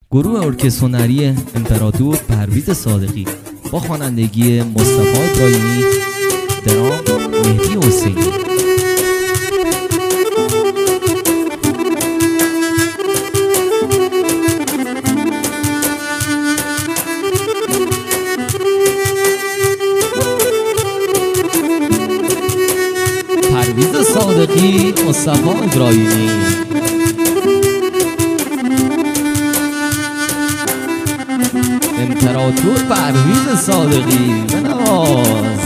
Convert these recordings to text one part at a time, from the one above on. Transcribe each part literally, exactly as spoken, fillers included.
گروه ارکستر هنری امپراتور پرویز صادقی با خوانندگی مصطفی ابراهیمی، درام مهدی حسینی. پرویز صادقی، مصطفی ابراهیمی. امپراتور پرویز صادقی بنواز.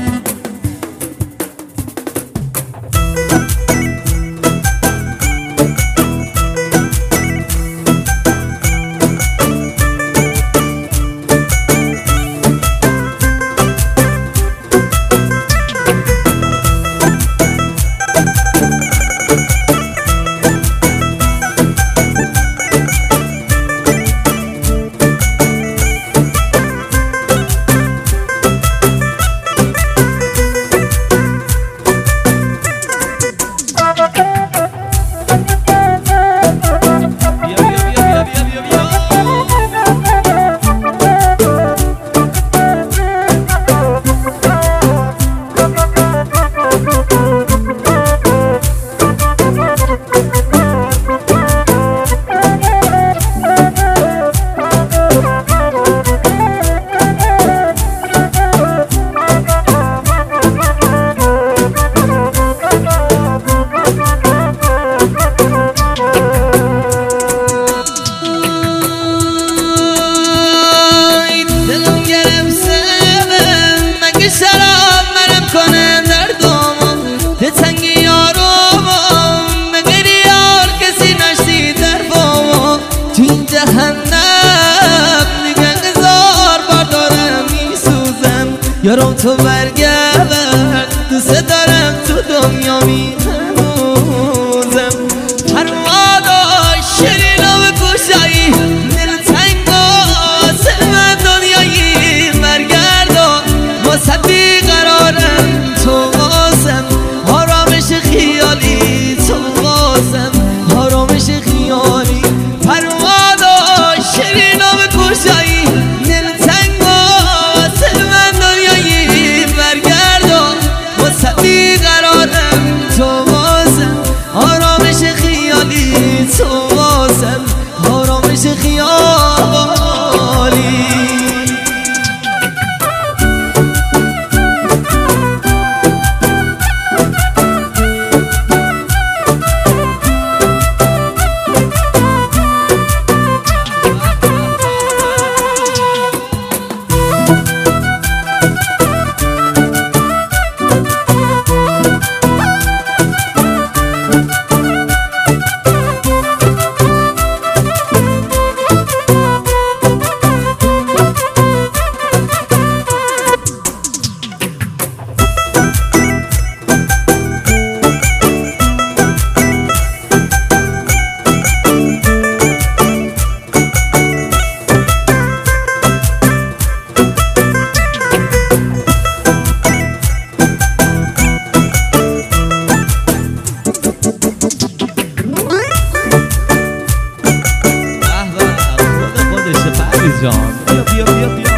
یارم تو برگرد، دوست دارم تو دنیا می هنوزم. پرواز شیرینم گوشایی دل تنگاست من دنیایی برگرد واسه بیقرارم تو واسم آرامش خیالی تو واسم آرامش خیالی. پرواز شیرینم گوشایی دل تنگاست من بیقرارم تو واسم آرامش خیالی تو واسم آرامش خیالی. جان بیا بیا بیا بیا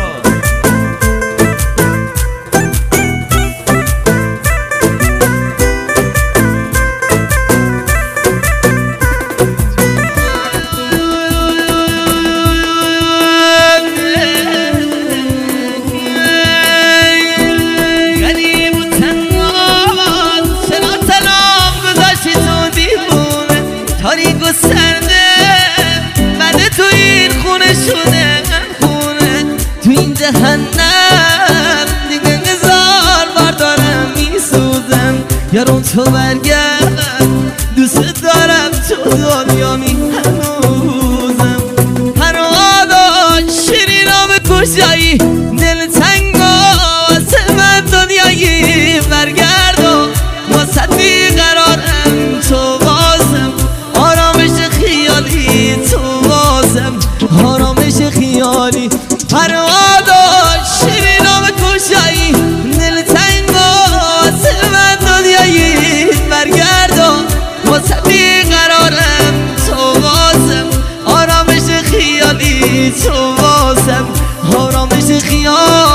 غریب و تنها چرا سلام گذاشتی تو دیوونه تاریک و سرده بعد تو این خونه شده تو این جهنم دیگه نزار بار دارم میسوزم. یارم تو برگرد دوست دارم تو دنیا می هنوزم. پرواز شیرینم گوشایی دل تنگا واسه من دنیایی برگرد واسه بیقرارم تو واسم آرامش خیالی تو واسم آرامش خیالی. پرواز شیرینم گوشایی دل تنگا واسه من دنیایی برگرد واسه بیقرارم تو واسم آرامش خیالی. تو واسم آرامش خیال